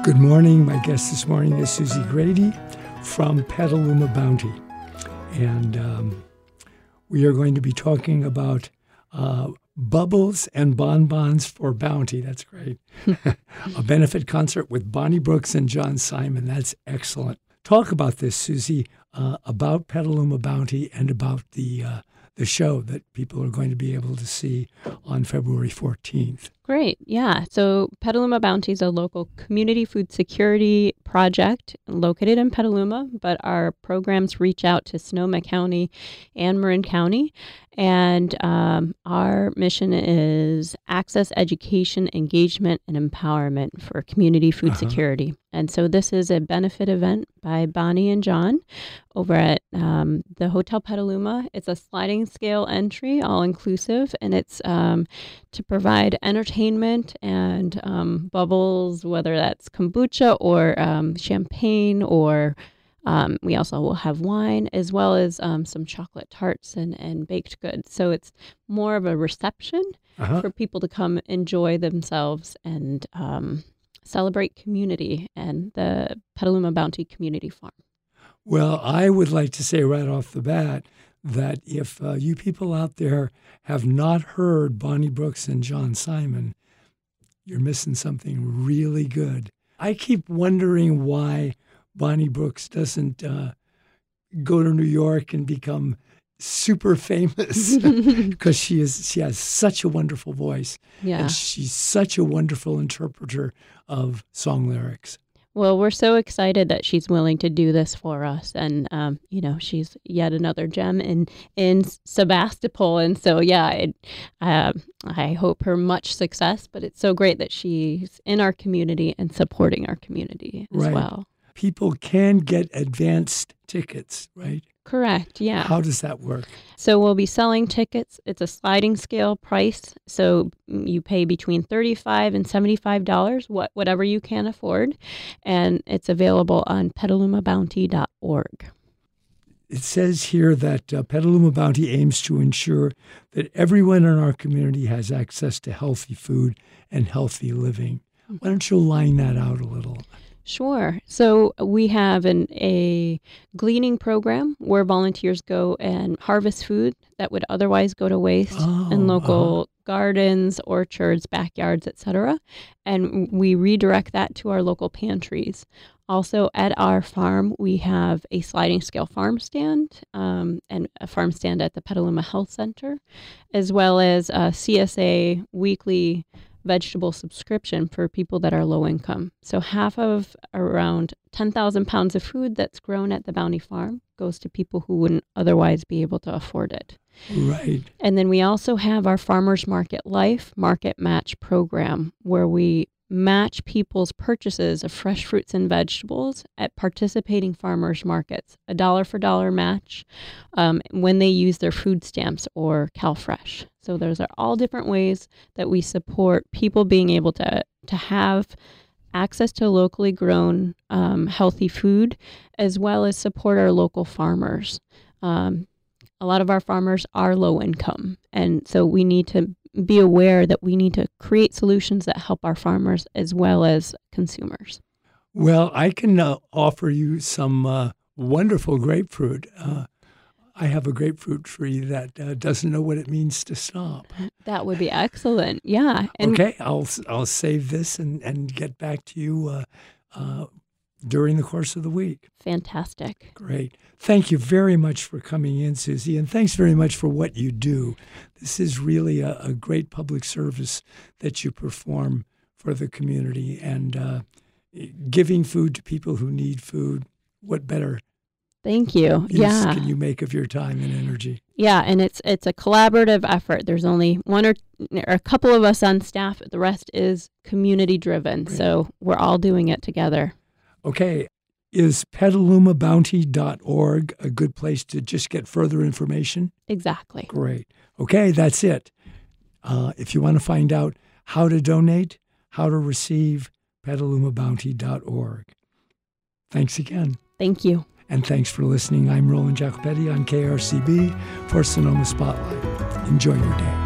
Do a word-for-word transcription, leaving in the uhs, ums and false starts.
Good morning. My guest this morning is Susie Grady from Petaluma Bounty. And um, we are going to be talking about uh, bubbles and bonbons for Bounty. That's great. A benefit concert with Bonnie Brooks and John Simon. That's excellent. Talk about this, Susie, uh, about Petaluma Bounty and about the uh, the show that people are going to be able to see on February fourteenth. Great. Yeah. So Petaluma Bounty is a local community food security project located in Petaluma, but our programs reach out to Sonoma County and Marin County. And um, our mission is access, education, engagement, and empowerment for community food uh-huh. security. And so this is a benefit event by Bonnie and John over at um, the Hotel Petaluma. It's a sliding scale entry, all inclusive, and it's um, to provide entertainment and um, bubbles, whether that's kombucha or um, champagne, or um, we also will have wine, as well as um, some chocolate tarts and, and baked goods. So it's more of a reception uh-huh. for people to come enjoy themselves and um, celebrate community and the Petaluma Bounty Community Farm. Well, I would like to say right off the bat that if uh, you people out there have not heard Bonnie Brooks and John Simon, you're missing something really good. I keep wondering why Bonnie Brooks doesn't uh, go to New York and become super famous because she is she has such a wonderful voice. Yeah. And she's such a wonderful interpreter of song lyrics. Well, we're so excited that she's willing to do this for us. And, um, you know, she's yet another gem in, in Sebastopol. And so, yeah, it, uh, I hope her much success. But it's so great that she's in our community and supporting our community as right. well. People can get advanced tickets, right? Correct, yeah. How does that work? So we'll be selling tickets. It's a sliding scale price. So you pay between thirty-five dollars and seventy-five dollars, what, whatever you can afford. And it's available on petaluma bounty dot org. It says here that uh, Petaluma Bounty aims to ensure that everyone in our community has access to healthy food and healthy living. Mm-hmm. Why don't you line that out a little? Sure. So we have an, a gleaning program where volunteers go and harvest food that would otherwise go to waste oh, in local uh-huh. gardens, orchards, backyards, et cetera. And we redirect that to our local pantries. Also, at our farm, we have a sliding scale farm stand um, and a farm stand at the Petaluma Health Center, as well as a C S A weekly vegetable subscription for people that are low income. So half of around ten thousand pounds of food that's grown at the Bounty Farm goes to people who wouldn't otherwise be able to afford it. Right. And then we also have our Farmers Market Life Market Match program, where we match people's purchases of fresh fruits and vegetables at participating farmers markets, a dollar for dollar match um, when they use their food stamps or CalFresh. So those are all different ways that we support people being able to, to have access to locally grown um, healthy food, as well as support our local farmers. Um, a lot of our farmers are low income, and so we need to be aware that we need to create solutions that help our farmers as well as consumers. Well, I can uh, offer you some uh, wonderful grapefruit. Uh, I have a grapefruit tree that uh, doesn't know what it means to stop. That would be excellent. Yeah. And okay, I'll I'll save this and, and get back to you uh, uh, during the course of the week. Fantastic. Great. Thank you very much for coming in, Susie, and thanks very much for what you do. This is really a, a great public service that you perform for the community, and uh, giving food to people who need food. What better Thank you. use Yeah. can you make of your time and energy? Yeah, and it's it's a collaborative effort. There's only one or, or a couple of us on staff. The rest is community driven. Right. So we're all doing it together. Okay. Is petaluma bounty dot org a good place to just get further information? Exactly. Great. Okay, that's it. Uh, if you want to find out how to donate, how to receive, petaluma bounty dot org. Thanks again. Thank you. And thanks for listening. I'm Roland Jacopetti on K R C B for Sonoma Spotlight. Enjoy your day.